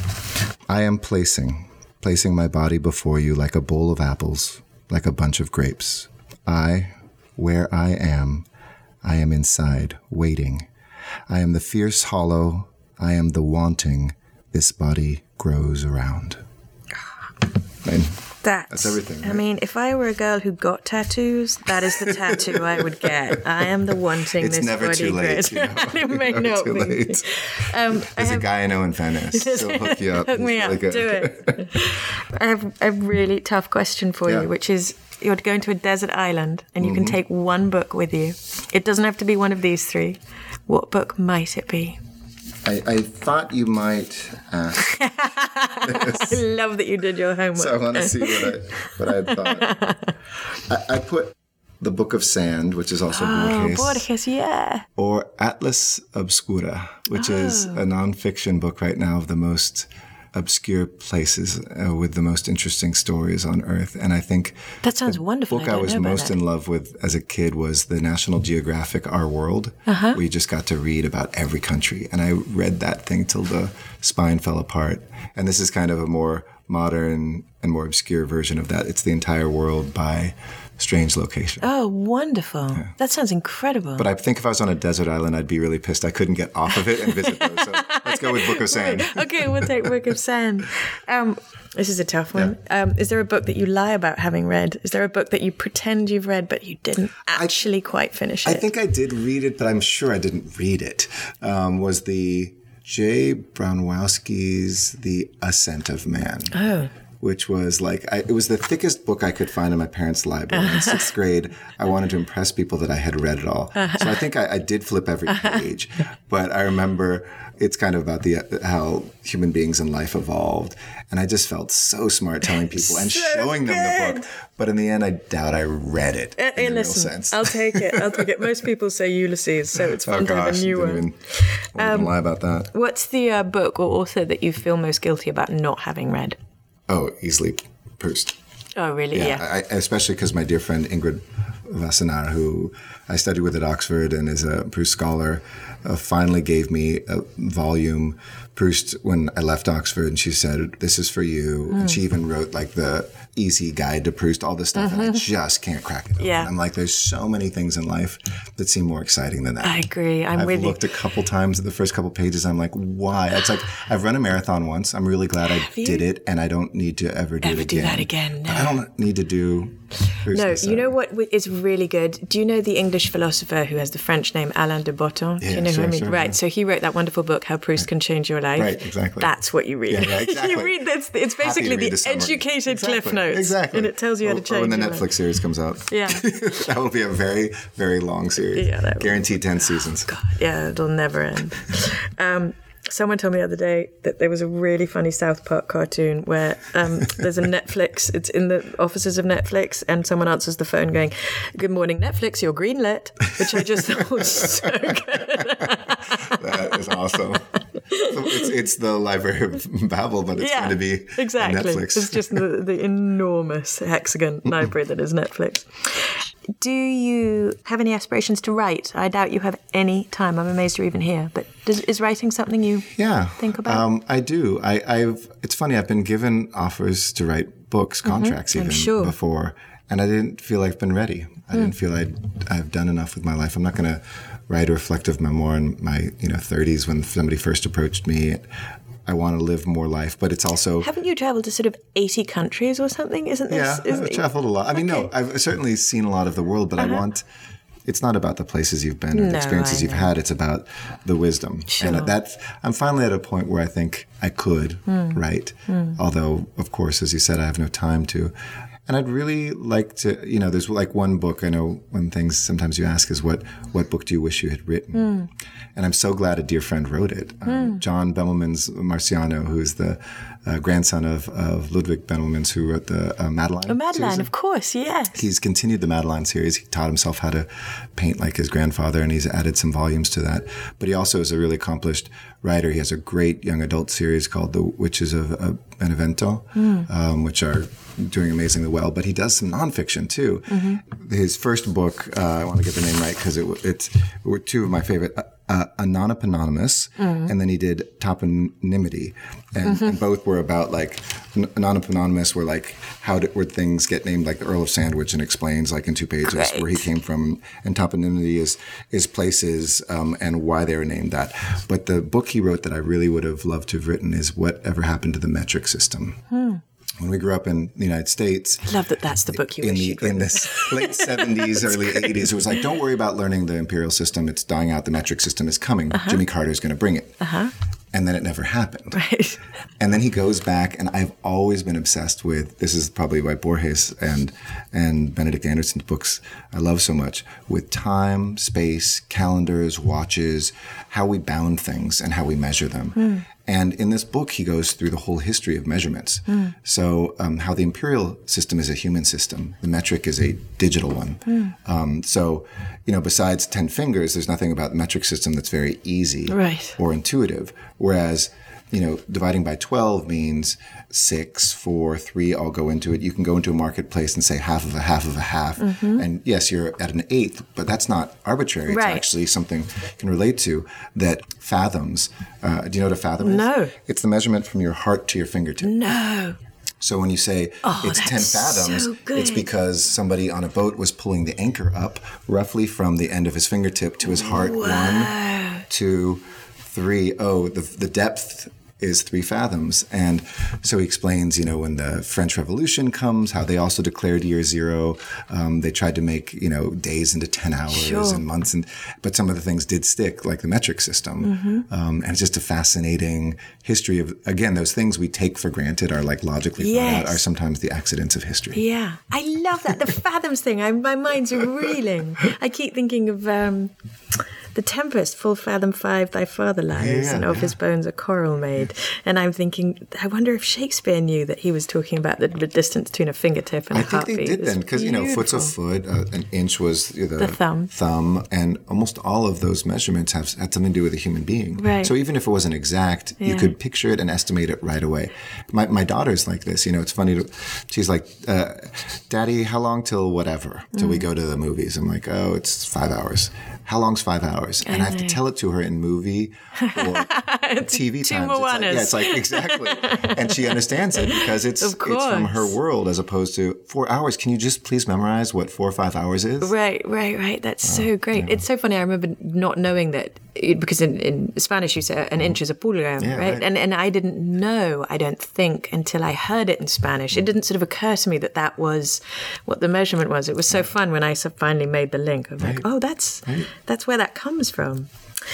S2: I am placing, placing my body before you like a bowl of apples, like a bunch of grapes. I, where I am, I am inside, waiting. I am the fierce hollow. I am the wanting. This body grows around. I mean,
S1: that's,
S2: that's everything. Right?
S1: I mean, if I were a girl who got tattoos, that is the tattoo I would get. I am the wanting.
S2: It's
S1: this
S2: never
S1: body
S2: too late. You know?
S1: It may
S2: never
S1: not
S2: too
S1: be.
S2: Late.
S1: Um,
S2: There's
S1: have,
S2: a guy I know in Venice. He'll hook you up.
S1: Hook me
S2: He's
S1: up.
S2: Really good.
S1: Do it. I have a really tough question for yeah. you, which is, you're going to a desert island and you mm-hmm. can take one book with you. It doesn't have to be one of these three. What book might it be?
S2: I, I thought you might ask.
S1: I love that you did your homework.
S2: So I want to see what I what I thought. I, I put The Book of Sand, which is also
S1: oh,
S2: Borges.
S1: Borges, yeah.
S2: Or Atlas Obscura, which
S1: oh.
S2: is a nonfiction book right now of the most obscure places uh, with the most interesting stories on Earth. And I think
S1: that sounds
S2: the
S1: wonderful.
S2: book
S1: I,
S2: I was most
S1: that.
S2: in love with as a kid was the National Geographic Our World,
S1: uh-huh.
S2: where you just got to read about every country. And I read that thing till the spine fell apart. And this is kind of a more modern and more obscure version of that. It's The Entire World by Strange Location.
S1: Oh, wonderful. Yeah. That sounds incredible.
S2: But I think if I was on a desert island, I'd be really pissed I couldn't get off of it and visit those. So let's go with Book of Sand.
S1: Okay, we'll take Book of Sand. Um, this is a tough one. Yeah. Um, is there a book that you lie about having read? Is there a book that you pretend you've read but you didn't actually I, quite finish it?
S2: I think I did read it, but I'm sure I didn't read it. Um, was the Jay Brownowski's The Ascent of Man.
S1: Oh.
S2: which was like, I, it was the thickest book I could find in my parents' library. In sixth grade, I wanted to impress people that I had read it all. So I think I, I did flip every page. But I remember it's kind of about the how human beings and life evolved. And I just felt so smart telling people and
S1: So
S2: showing them the
S1: good.
S2: book. But in the end, I doubt I read it
S1: Uh,
S2: in
S1: hey,
S2: the real
S1: listen,
S2: sense.
S1: I'll take it. I'll take it. Most people say Ulysses, so it's fun
S2: Oh
S1: to have
S2: gosh,
S1: a new
S2: didn't
S1: one.
S2: even, won't even lie about that.
S1: What's the uh, book or author that you feel most guilty about not having read?
S2: Oh, easily Proust.
S1: Oh, really? Yeah.
S2: I, especially because my dear friend Ingrid Wassenaar, who I studied with at Oxford and is a Proust scholar, uh, finally gave me a volume, Proust, when I left Oxford, and she said, "This is for you." Mm. And she even wrote like the easy guide to Proust, all this stuff, mm-hmm. and I just can't crack it open.
S1: Yeah.
S2: I'm like, there's so many things in life that seem more exciting than that.
S1: I agree. I'm
S2: I've
S1: with you.
S2: looked a couple times at the first couple pages. I'm like, why? It's like, I've run a marathon once. I'm really glad I
S1: you?
S2: did it, and I don't need to ever do
S1: Ever
S2: it
S1: do
S2: again.
S1: that again, no.
S2: I don't need to do Proust
S1: No, you
S2: necessarily.
S1: know what is really good? Do you know the English philosopher who has the French name Alain de Botton? Do
S2: Yeah,
S1: you know
S2: sure,
S1: who I mean?
S2: sure,
S1: right.
S2: yeah.
S1: So he wrote that wonderful book, How Proust Can Change Your Life.
S2: Right, exactly.
S1: That's what you read.
S2: Yeah, yeah, exactly.
S1: You read that's it's
S2: Happy
S1: basically
S2: to read
S1: the,
S2: the summary.
S1: educated
S2: Exactly,
S1: cliff notes.
S2: Exactly.
S1: And it tells you how to
S2: Or-
S1: change
S2: Or when the
S1: your
S2: Netflix
S1: life.
S2: series comes out.
S1: Yeah.
S2: That will be a very, very long series.
S1: Yeah, that will.
S2: Guaranteed ten seasons.
S1: God, yeah, it'll never end. Um, someone told me the other day that there was a really funny South Park cartoon where um, there's a Netflix, it's in the offices of Netflix, and someone answers the phone going, "Good morning, Netflix, you're greenlit," which I just thought was so good.
S2: That is awesome. So it's, it's the Library of Babel, but it's
S1: Yeah,
S2: going to be
S1: exactly.
S2: Netflix.
S1: It's just the, the enormous hexagon library that is Netflix. Do you have any aspirations to write? I doubt you have any time. I'm amazed you're even here. But does, is writing something you
S2: yeah,
S1: think about?
S2: Um, I do. I, I've. It's funny. I've been given offers to write books, contracts
S1: I'm
S2: even
S1: sure.
S2: before, and I didn't feel I've been ready. I
S1: Hmm.
S2: didn't feel I'd, I've done enough with my life. I'm not going to write a reflective memoir in my you know thirties when somebody first approached me. I want to live more life, but it's also
S1: Haven't you traveled to sort of eighty countries or something? Isn't this?
S2: yeah.
S1: Isn't
S2: I've
S1: it-
S2: traveled a lot. I mean, no,
S1: Okay.
S2: I've certainly seen a lot of the world, but I want. It's not about the places you've been or
S1: No,
S2: the experiences
S1: I
S2: you've
S1: know.
S2: had. It's about the wisdom.
S1: Sure.
S2: And that's, I'm finally at a point where I think I could
S1: Hmm.
S2: write. Although, of course, as you said, I have no time to. And I'd really like to, you know, there's like one book I know when things sometimes you ask is what, what book do you wish you had written?
S1: Hmm.
S2: And I'm so glad a dear friend wrote it. Um, John Bemelmans Marciano, who's the uh, grandson of, of Ludwig Bemelmans, who wrote the uh, Madeline.
S1: Oh, Madeline,
S2: series.
S1: of course, yes.
S2: He's continued the Madeline series. He taught himself how to paint like his grandfather, and he's added some volumes to that. But he also is a really accomplished writer. He has a great young adult series called The Witches of uh, Benevento,
S1: Hmm.
S2: um, which are doing amazingly well. But he does some nonfiction too.
S1: Mm-hmm.
S2: His first book, uh, I want to get the name right because it, it's were two of my favorite. Uh, uh, Anonymous,
S1: Mm-hmm.
S2: and then he did Toponymity, and, and both were about like N- Anonymous were like how did, where things get named, like the Earl of Sandwich, and explains like in two pages
S1: Great.
S2: where he came from, and Toponymity is is places um, and why they were named that. But the book he wrote that I really would have loved to have written is Whatever Happened to the Metric System.
S1: Hmm.
S2: When we grew up in the United States,
S1: I love that that's the book you
S2: in
S1: wish
S2: the
S1: you'd
S2: in
S1: written.
S2: this late seventies, early eighties, it was like, don't worry about learning the imperial system; it's dying out. The metric system is coming. Jimmy Carter is going to bring it, uh-huh. and then it never happened.
S1: Right.
S2: And then he goes back, and I've always been obsessed with. This is probably why Borges and and Benedict Anderson's books I love so much, with time, space, calendars, watches, how we bound things, and how we measure them.
S1: Mm.
S2: And in this book, he goes through the whole history of measurements.
S1: Mm.
S2: So um, how the imperial system is a human system, the metric is a digital one.
S1: Mm.
S2: Um, so, you know, besides ten fingers, there's nothing about the metric system that's very easy
S1: Right.
S2: or intuitive. Whereas, you know, dividing by twelve means six, four, three all go into it. You can go into a marketplace and say half of a half of a half. And yes, you're at an eighth, but that's not arbitrary. It's
S1: Right.
S2: actually something you can relate to that fathoms. Uh, do you know what a fathom is?
S1: No.
S2: It's the measurement from your heart to your fingertip.
S1: No.
S2: So when you say
S1: Oh,
S2: it's ten
S1: that's
S2: fathoms,
S1: so good.
S2: it's because somebody on a boat was pulling the anchor up roughly from the end of his fingertip to his heart. One, two, three. Oh, the the depth is three fathoms. And so he explains, you know, when the French Revolution comes, how they also declared year zero. Um, they tried to make, you know, days into ten hours
S1: Sure.
S2: and months. And but some of the things did stick, like the metric system.
S1: Mm-hmm.
S2: Um, and it's just a fascinating history of, again, those things we take for granted are like logically thought
S1: Yes.
S2: out are sometimes the accidents of history.
S1: Yeah, I love that. The fathoms thing, I, my mind's reeling. I keep thinking of um, The Tempest, full fathom five thy father lies,
S2: Yeah,
S1: and of
S2: yeah.
S1: his bones a coral made. And I'm thinking, I wonder if Shakespeare knew that he was talking about the, the distance between a fingertip and
S2: I
S1: a
S2: think
S1: heartbeat.
S2: they did
S1: It's
S2: then, because, you know, foot's a
S1: beautiful.
S2: foot, uh, an inch was the,
S1: The thumb.
S2: thumb, and almost all of those measurements have had something to do with a human being.
S1: Right.
S2: So even if it wasn't exact, you
S1: Yeah.
S2: could picture it and estimate it right away. My my daughter's like this. You know, it's funny. To, she's like, uh, "Daddy, how long till whatever? Till
S1: Mm.
S2: we go to the movies?" I'm like, "Oh, it's five hours." How long's five hours? And I, have to tell it to her in movie or T V
S1: Two
S2: times.
S1: more
S2: It's like,
S1: oneers.
S2: yeah, it's like exactly, and she understands it because it's
S1: Of
S2: it's from her
S1: course.
S2: world as opposed to four hours. Can you just please memorize what four or five hours is?
S1: Right, right, right. That's
S2: Oh,
S1: so great. It's so funny. I remember not knowing that, it, because in, in Spanish you say an inch is a pulgam,
S2: Yeah,
S1: right?
S2: right.
S1: And and I didn't know, I don't think, until I heard it in Spanish. It didn't sort of occur to me that that was what the measurement was. It was so fun when I so finally made the link. I was like,
S2: Right.
S1: oh, that's that's where that comes from.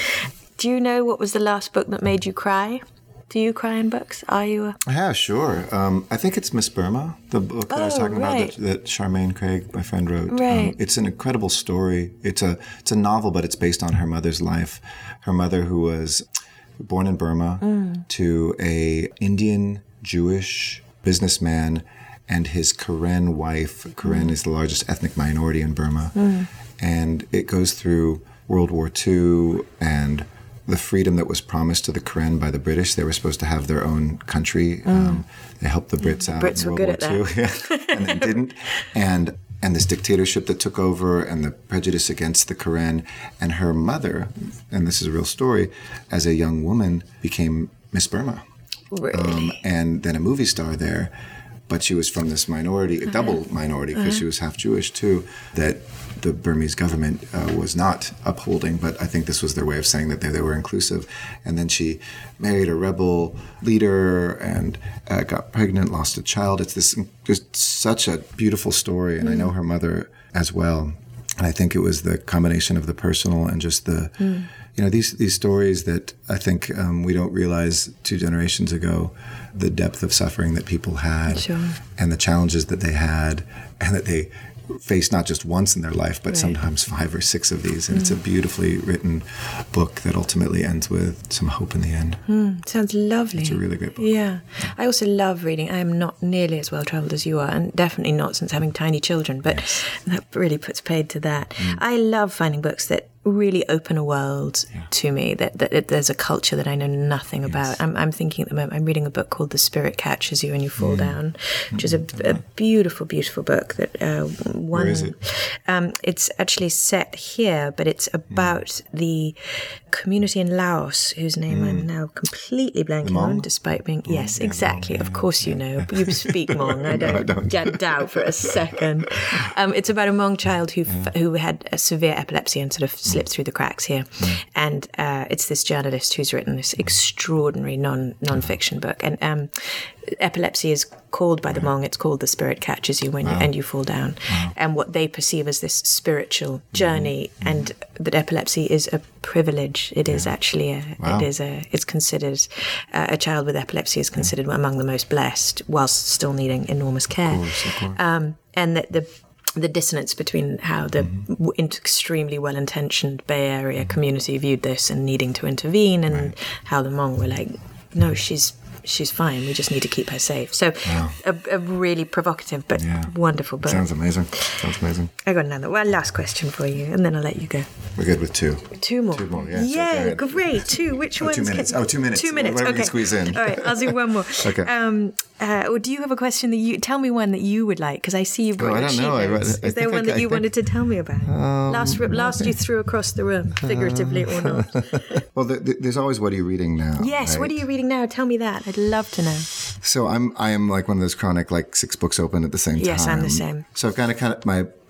S1: Do you know what was the last book that made you cry? Do you cry in books? Are you a...
S2: Yeah, sure. Um, I think it's Miss Burma, the book that I was
S1: Oh,
S2: talking
S1: right.
S2: about that, that Charmaine Craig, my friend, wrote.
S1: Right.
S2: Um, it's an incredible story. It's a it's a novel, but it's based on her mother's life. Her mother, who was born in Burma
S1: Mm.
S2: to a Indian Jewish businessman and his Karen wife. Karen is the largest ethnic minority in Burma.
S1: Mm.
S2: And it goes through World War Two and the freedom that was promised to the Karen by the British. They were supposed to have their own country. Um, they helped the Brits out
S1: Brits
S2: in
S1: were
S2: World
S1: good
S2: War
S1: at
S2: Two, yeah, and then didn't. And and this dictatorship that took over and the prejudice against the Karen. And her mother, and this is a real story, as a young woman became Miss Burma.
S1: Really?
S2: Um, and then a movie star there. But she was from this minority, a double minority, because she was half Jewish too, that the Burmese government uh, was not upholding. But I think this was their way of saying that they, they were inclusive. And then she married a rebel leader and uh, got pregnant, lost a child. It's this just such a beautiful story. And I know her mother as well. And I think it was the combination of the personal and just the,
S1: Mm.
S2: you know, these these stories that I think um, we don't realize two generations ago, the depth of suffering that people had,
S1: Sure.
S2: and the challenges that they had, and that they faced not just once in their life, but
S1: Right.
S2: sometimes five or six of these. And it's a beautifully written book that ultimately ends with some hope in the end.
S1: Sounds lovely.
S2: It's a really great book.
S1: Yeah. I also love reading. I am not nearly as well travelled as you are, and definitely not since having tiny children, but that really puts paid to that.
S2: Mm.
S1: I love finding books that really open a world to me, that, that, that there's a culture that I know nothing about. I'm, I'm thinking at the moment, I'm reading a book called The Spirit Catches You and You Fall
S2: Mm.
S1: Down, which is a, a beautiful, beautiful book that uh, one...
S2: Where is it?
S1: Um, it's actually set here, but it's about the community in Laos, whose name I'm now completely blanking on,
S2: Hmong?
S1: despite being... Yes, exactly. Of course you know. You speak Hmong. I don't,
S2: I don't.
S1: get doubt for a second. Um, it's about a Hmong child who f- who had a severe epilepsy and sort of slipped through the cracks here. And uh, it's this journalist who's written this extraordinary non non-fiction book. And um, epilepsy is called by the Hmong, it's called The Spirit Catches You when you, and you fall down. And what they perceive as this spiritual journey, and that epilepsy is a privilege. It is actually a,
S2: Wow.
S1: it is a, it's considered, uh, a child with epilepsy is considered among the most blessed whilst still needing enormous care.
S2: Of course, of course.
S1: Um, and that the the dissonance between how the w- extremely well-intentioned Bay Area community viewed this and needing to intervene, and how the Hmong were like, no, she's she's fine. We just need to keep her safe. So a, a really provocative but
S2: Yeah.
S1: wonderful book.
S2: Sounds amazing. Sounds amazing.
S1: I got another. Well, last question for you, and then I'll let you go.
S2: We're good with two.
S1: Two more.
S2: Two more, yeah, so go
S1: Yeah,
S2: ahead.
S1: great. Two. Which
S2: Oh,
S1: ones?
S2: two minutes.
S1: Can...
S2: Oh, two minutes.
S1: Two minutes.
S2: Whatever we
S1: Okay.
S2: can squeeze in.
S1: All right, I'll do one more.
S2: Okay.
S1: Um, uh, or do you have a question that you tell me one that you would like? Because I see you brought
S2: Oh, I
S1: your
S2: don't
S1: sheet
S2: know. I-
S1: notes.
S2: I
S1: Is there
S2: think
S1: one
S2: I-
S1: that
S2: I
S1: you
S2: think-
S1: wanted to tell me about? last, last you threw across the room, figuratively or not.
S2: Well, th- th- there's always what are you reading now?
S1: Yes. What
S2: right?
S1: are you reading now? Tell me that. I'd love to know.
S2: So I'm I am like one of those chronic like six books open at the same time.
S1: Yes, I'm the same.
S2: So I've got a kind of my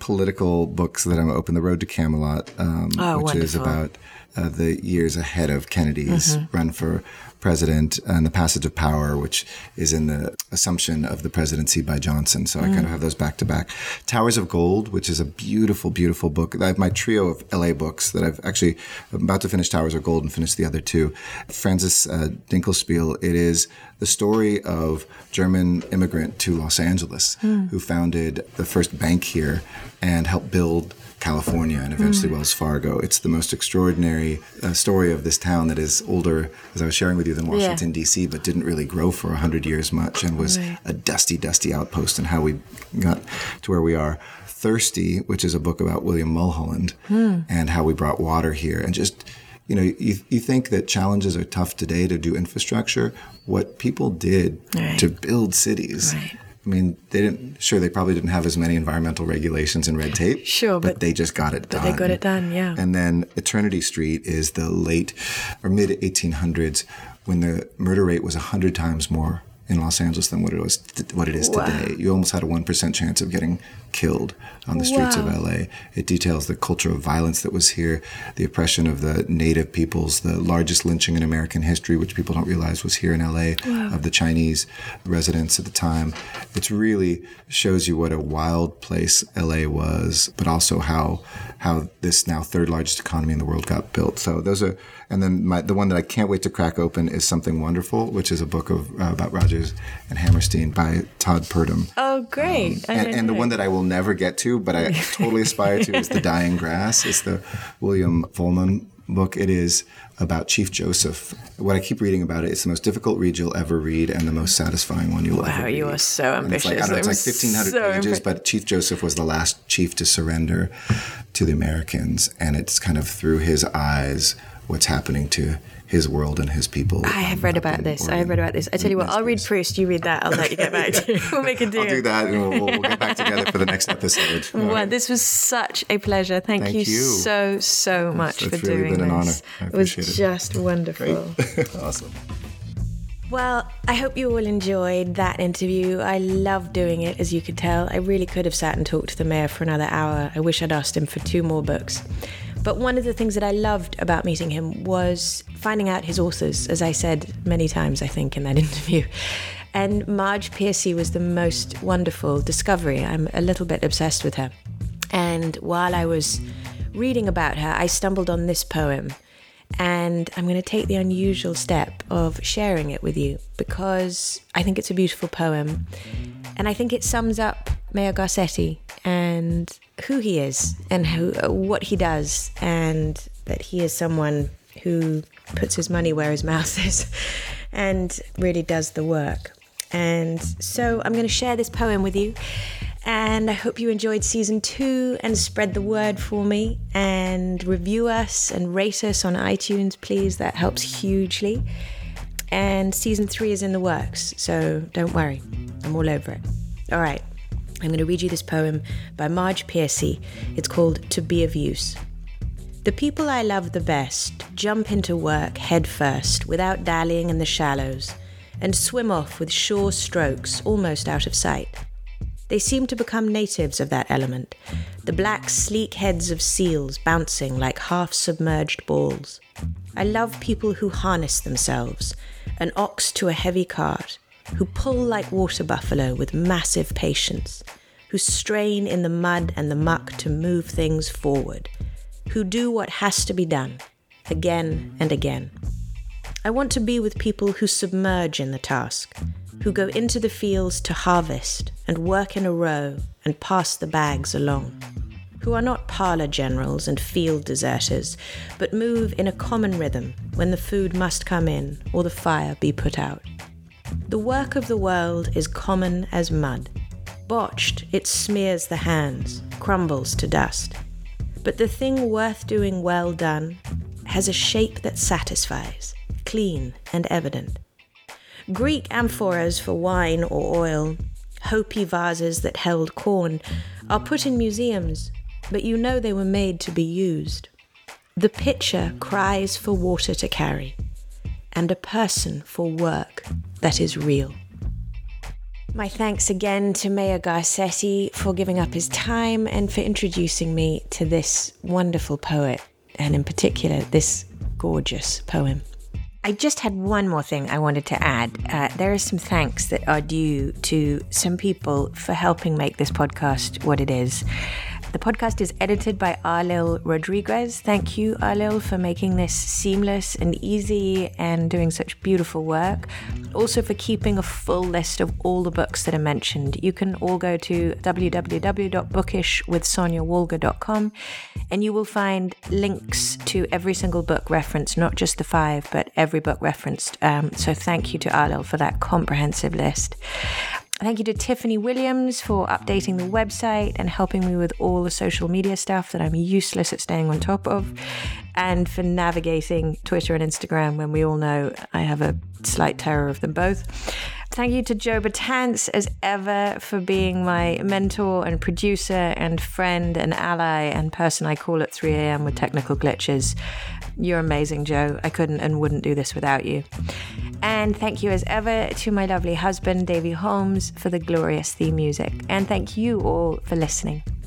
S2: political books that I'm open. The Road to Camelot, um,
S1: Oh,
S2: which is
S1: wonderful.
S2: about uh, the years ahead of Kennedy's
S1: Mm-hmm.
S2: run for president, and The Passage of Power, which is in the assumption of the presidency by Johnson. So I kind of have those back to back. Towers of Gold, which is a beautiful, beautiful book. I have my trio of L A books that I've actually, I'm about to finish Towers of Gold and finish the other two. Francis uh, Dinkelspiel, it is the story of German immigrant to Los Angeles who founded the first bank here and helped build California and eventually
S1: Mm.
S2: Wells Fargo. It's the most extraordinary uh, story of this town that is older, as I was sharing with you, than Washington,
S1: Yeah.
S2: D C, but didn't really grow for one hundred years much and was
S1: Right.
S2: a dusty, dusty outpost in how we got to where we are. Thirsty, which is a book about William Mulholland
S1: Hmm.
S2: and how we brought water here. And just, you know, you, you think that challenges are tough today to do infrastructure. What people did
S1: Right.
S2: to build cities.
S1: Right.
S2: I mean, they didn't, sure, they probably didn't have as many environmental regulations and red tape.
S1: Sure,
S2: but,
S1: but-
S2: they just got it
S1: but
S2: done.
S1: they got it done, yeah.
S2: And then Eternity Street is the late or mid eighteen hundreds when the murder rate was one hundred times more in Los Angeles than what it was, what it is
S1: Wow.
S2: today. You almost had a one percent chance of getting killed on the streets of
S1: Wow.
S2: L A. It details the culture of violence that was here, the oppression of the native peoples, the largest lynching in American history, which people don't realize was here in L A, of the Chinese residents at the time. It really shows you what a wild place L A was, but also how how this now third largest economy in the world got built. So those are, and then my, the one that I can't wait to crack open is Something Wonderful, which is a book of uh, about Rodgers and Hammerstein by Todd Purdom.
S1: Oh, great. I
S2: And,
S1: don't
S2: and the
S1: know.
S2: one that I will never get to, but I totally aspire to, is The Dying Grass. It's the William Vollmann book. It is about Chief Joseph. What I keep reading about it, it's the most difficult read you'll ever read and the most satisfying one you'll
S1: Wow,
S2: ever read.
S1: you are so
S2: And it's like, I
S1: ambitious.
S2: don't know, it's
S1: I'm
S2: like fifteen hundred
S1: so
S2: pages,
S1: impre-
S2: but Chief Joseph was the last chief to surrender to the Americans. And it's kind of through his eyes what's happening to his world and his people.
S1: I have read about this. I have read about this. I tell you what, I'll read Proust, you read that. I'll let you get back to it. We'll make a deal.
S2: I'll do that, and we'll, we'll get back together for the next episode. All
S1: Well,
S2: right.
S1: this was such a pleasure. Thank,
S2: Thank
S1: you,
S2: you.
S1: so, so much
S2: It's
S1: for
S2: really
S1: doing
S2: been an honor.
S1: this.
S2: I
S1: It was
S2: appreciate it.
S1: just wonderful.
S2: Awesome.
S1: Well, I hope you all enjoyed that interview. I love doing it, as you could tell. I really could have sat and talked to the mayor for another hour. I wish I'd asked him for two more books. But one of the things that I loved about meeting him was finding out his authors, as I said many times, I think, in that interview. And Marge Piercy was the most wonderful discovery. I'm a little bit obsessed with her. And while I was reading about her, I stumbled on this poem. And I'm going to take the unusual step of sharing it with you because I think it's a beautiful poem. And I think it sums up Mayor Garcetti and who he is and who, what he does, and that he is someone who puts his money where his mouth is and really does the work. And so I'm going to share this poem with you. And I hope you enjoyed season two and spread the word for me and review us and rate us on iTunes, please. That helps hugely. And season three is in the works, so don't worry. I'm all over it. All right. I'm going to read you this poem by Marge Piercy. It's called To Be of Use. The people I love the best jump into work head first without dallying in the shallows and swim off with sure strokes almost out of sight. They seem to become natives of that element, the black, sleek heads of seals bouncing like half-submerged balls. I love people who harness themselves, an ox to a heavy cart, who pull like water buffalo with massive patience, who strain in the mud and the muck to move things forward, who do what has to be done, again and again. I want to be with people who submerge in the task, who go into the fields to harvest and work in a row and pass the bags along, who are not parlour generals and field deserters, but move in a common rhythm when the food must come in or the fire be put out. The work of the world is common as mud. Botched, it smears the hands, crumbles to dust. But the thing worth doing well done has a shape that satisfies, clean and evident. Greek amphoras for wine or oil, Hopi vases that held corn, are put in museums, but you know they were made to be used. The pitcher cries for water to carry, and a person for work that is real. My thanks again to Meir Garcetti for giving up his time and for introducing me to this wonderful poet, and in particular, this gorgeous poem. I just had one more thing I wanted to add. Uh, there are some thanks that are due to some people for helping make this podcast what it is. The podcast is edited by Arlil Rodriguez. Thank you, Arlil, for making this seamless and easy and doing such beautiful work. Also for keeping a full list of all the books that are mentioned. You can all go to w w w dot bookish with sonia walger dot com and you will find links to every single book referenced, not just the five, but every book referenced. Um, so thank you to Arlil for that comprehensive list. Thank you to Tiffany Williams for updating the website and helping me with all the social media stuff that I'm useless at staying on top of, and for navigating Twitter and Instagram when we all know I have a slight terror of them both. Thank you to Joe Batanz, as ever, for being my mentor and producer and friend and ally and person I call at three a.m. with technical glitches. You're amazing, Joe. I couldn't and wouldn't do this without you. And thank you, as ever, to my lovely husband, Davey Holmes, for the glorious theme music. And thank you all for listening.